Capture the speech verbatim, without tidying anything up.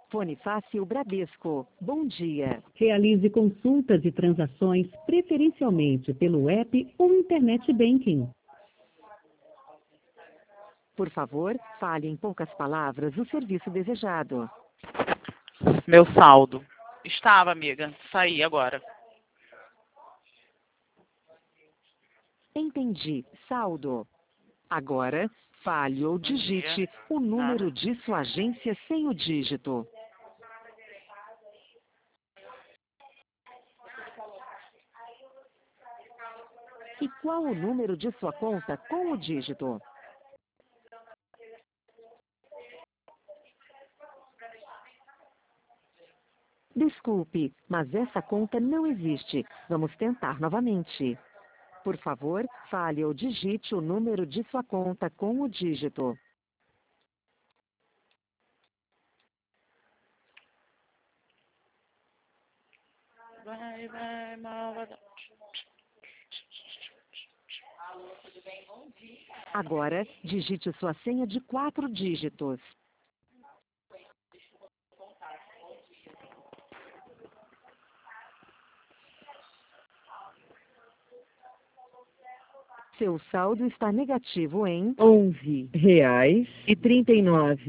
Fone Fácil Bradesco. Bom dia. Realize consultas e transações preferencialmente pelo app ou Internet Banking. Por favor, fale em poucas palavras o serviço desejado. Meu saldo. Estava, amiga. Saí agora. Entendi. Saldo. Agora, fale ou digite o número Nada. de sua agência sem o dígito. E qual o número de sua conta com o dígito? Desculpe, mas essa conta não existe. Vamos tentar novamente. Por favor, fale ou digite o número de sua conta com o dígito. Vai, vai, malvada. Agora, digite sua senha de quatro dígitos. Seu saldo está negativo em onze reais e trinta e nove